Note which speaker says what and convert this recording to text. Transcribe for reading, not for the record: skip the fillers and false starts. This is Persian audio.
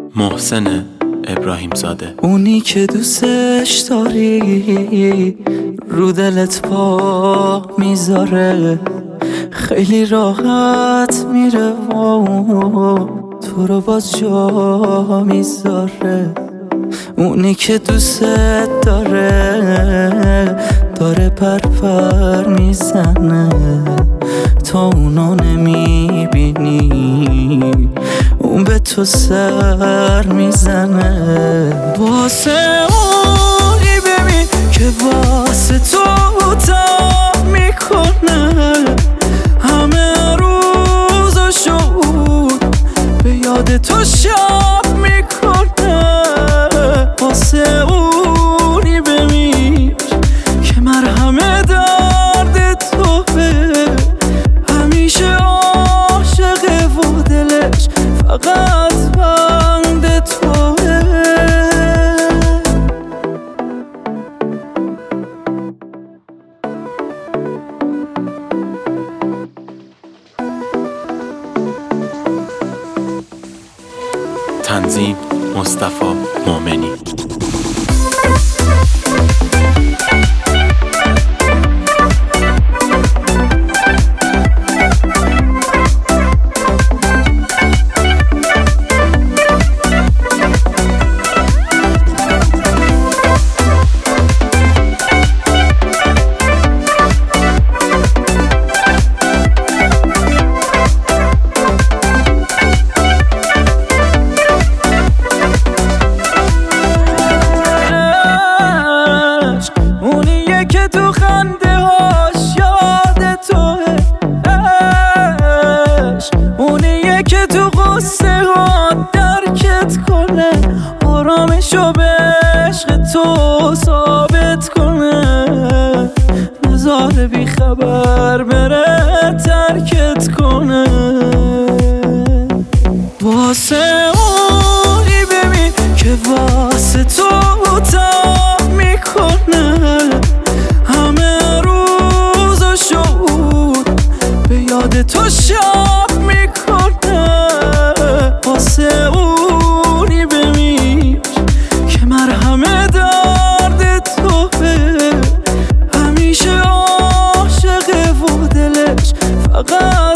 Speaker 1: محسن ابراهیم زاده.
Speaker 2: اونی که دوستش داری رو دلت پا میذاره، خیلی راحت میره و تو رو باز جا میذاره. اونی که دوست داره پر میزنه، تا اونو نمیبینی اون به تو سر میزنه. واسه اونی ببین که واسه تو تا میکنه، همه روزاشو به یاد تو شب میکنه. واسه اونی ببین که مرهم درد توه، همیشه عاشقه و دلش فقط بند توه.
Speaker 1: تنظیم مصطفی مومنی. که تو خنده هاش یاد توه، اونیه که تو غصه ها درکت کنه، آرامشو به عشق تو ثابت کنه، نذاره بی خبر بره ترکت کنه. واسه اونی ببین که واسه تو تا میکنه، همه روزاشو به یاد تو شب میکنه. واسه اونی بمیر که مرهم درد توه، همیشه عاشقه و دلش فقط